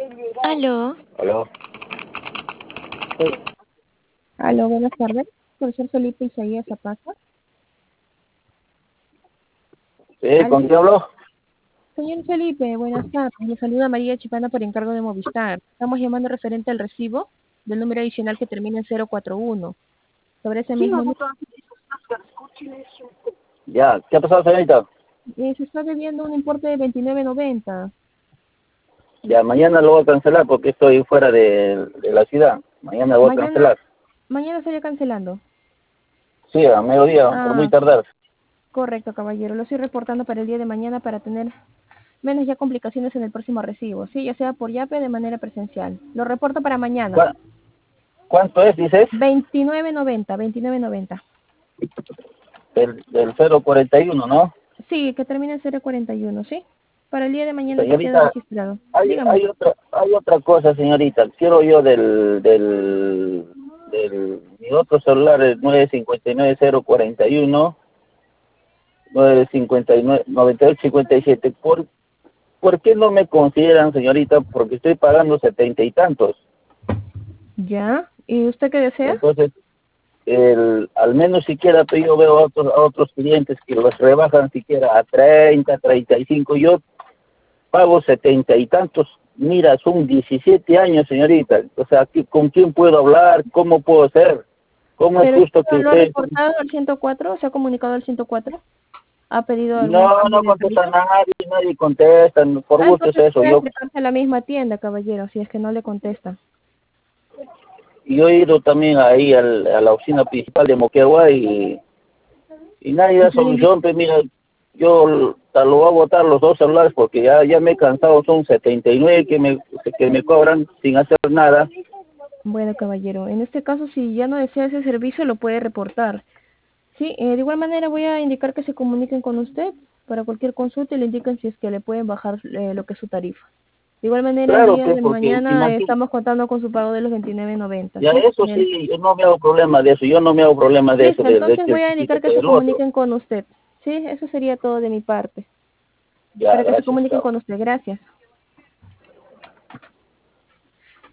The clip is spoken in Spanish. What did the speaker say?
Aló. ¿Aló? Aló, buenas tardes. Profesor Felipe Isaías Zapata. Sí, Aló. ¿con quién habló? Señor Felipe, buenas tardes. Le saluda María Chipana por encargo de Movistar. Estamos llamando referente al recibo del número adicional que termina en 041. Sobre ese mismo número Ya, ¿qué ha pasado, señorita? se está debiendo un importe de 29.90. Ya, mañana lo voy a cancelar porque estoy fuera de la ciudad. Mañana lo voy a Mañana, cancelar. mañana estaría cancelando. Sí, a mediodía, por muy Ah, tardar. correcto, caballero. Lo estoy reportando para el día de mañana para tener menos ya complicaciones en el próximo recibo. Sí, ya sea por YAPE de manera presencial. Lo reporto para mañana. ¿Cuá- ¿Cuánto es, dices? 29.90, 29.90. Del 041, ¿no? Sí, que termina en 041, ¿sí? Para el día de mañana ya queda Señorita, registrado. hay, Dígame. hay otra hay otra cosa, señorita. Quiero yo mi otro celular, el 959-041, 959-9857. ¿Por qué no me consideran, señorita? Porque estoy pagando 70 y tantos. ¿Ya? ¿Y usted qué desea? Entonces, al menos siquiera yo veo a otros clientes que los rebajan siquiera a 30, 35. Yo pago 70 y tantos. Mira, son 17 años, señorita. O sea, ¿con quién puedo hablar? ¿Cómo puedo ser? ¿Cómo es ¿Pero justo que lo ha usted... reportado al 104? ¿Se ha comunicado al 104? ¿Ha pedido algún No, cambio no de contesta tarifa? nadie contesta. Por Ah, gusto es entonces eso. puede Yo acercarse a la misma tienda, caballero, si es que no le contesta. yo he ido también ahí a la oficina principal de Moquegua y nadie ¿Y da qué le indica? solución. Pues mira, yo lo voy a botar los dos celulares porque ya me he cansado. Son 79 que me cobran sin hacer nada. Bueno, caballero, en este caso, si ya no desea ese servicio, lo puede reportar. Sí, de igual manera voy a indicar que se comuniquen con usted para cualquier consulta y le indiquen si es que le pueden bajar lo que es su tarifa. De igual manera, el Claro, día pues, de porque si mañana estamos contando con su pago de los 29.90, ya ¿sí? eso Bien. sí, yo no me hago problema de eso. Yo no me hago problema de eso, Listo, de entonces que voy el a chiquito indicar que que se el otro. comuniquen con usted. Sí, eso sería todo de mi parte. Ya, Para que se gracias, comuniquen chao. con usted. Gracias.